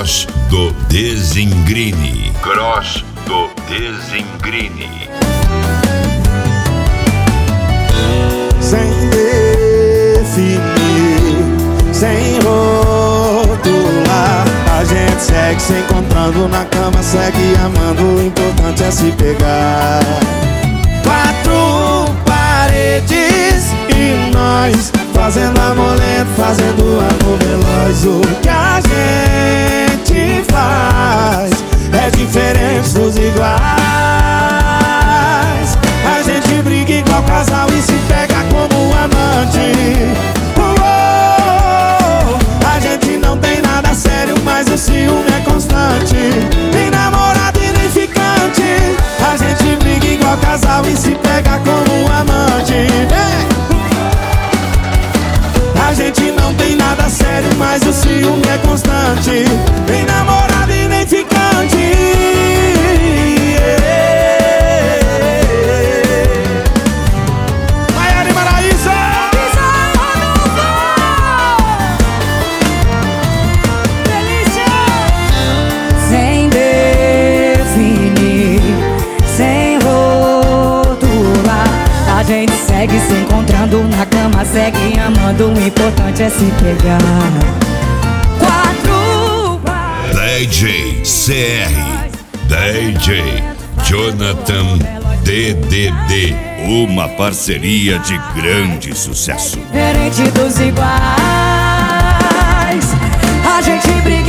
Cross do Desengrine. Cross do Desengrine. Sem definir, sem rotular, a gente segue se encontrando na cama, segue amando, o importante é se pegar. Quatro paredes e nós fazendo amor lento, fazendo amor veloz. O que a gente faz é diferente dos iguais. A gente briga igual casal e se pega como amante. A gente não tem nada sério, mas o ciúme é constante. Nem namorado e nem ficante. A gente briga igual casal e se pega como amante. A gente não tem nada sério, mas o ciúme é constante. Nem namorado e nem ficante. Maiara e Maraísa! Delícia! Sem definir, sem rotular, a gente segue se encontrando na cama, segue amando, o importante é se pegar. Quatro DJ CR, DJ Jonathan DDD, uma parceria de grande sucesso. diferente dos iguais. A gente briga